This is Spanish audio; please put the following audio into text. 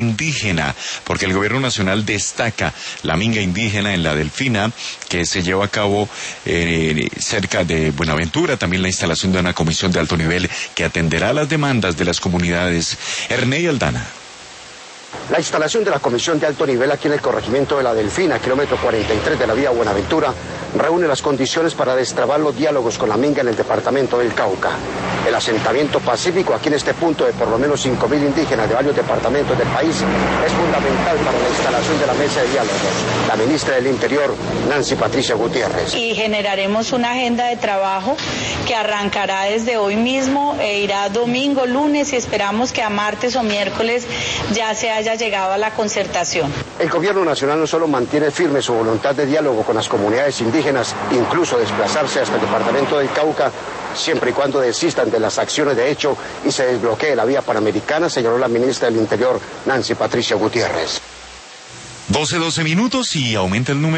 indígena, porque el gobierno nacional destaca la minga indígena en la Delfina, que se lleva a cabo cerca de Buenaventura, también la instalación de una comisión de alto nivel que atenderá las demandas de las comunidades. Ernei Aldana. La instalación de la comisión de alto nivel aquí en el corregimiento de la Delfina, kilómetro 43 de la vía Buenaventura, reúne las condiciones para destrabar los diálogos con la minga en el departamento del Cauca. El asentamiento pacífico aquí en este punto de por lo menos 5.000 indígenas de varios departamentos del país es fundamental para la instalación de la mesa de diálogos. La ministra del Interior, Nancy Patricia Gutiérrez. Y generaremos una agenda de trabajo que arrancará desde hoy mismo e irá domingo, lunes y esperamos que a martes o miércoles ya se haya llegado a la concertación. El gobierno nacional no solo mantiene firme su voluntad de diálogo con las comunidades indígenas, incluso desplazarse hasta el departamento del Cauca, siempre y cuando desistan de las acciones de hecho y se desbloquee la vía panamericana, señaló la ministra del Interior, Nancy Patricia Gutiérrez. 12 minutos y aumenta el número.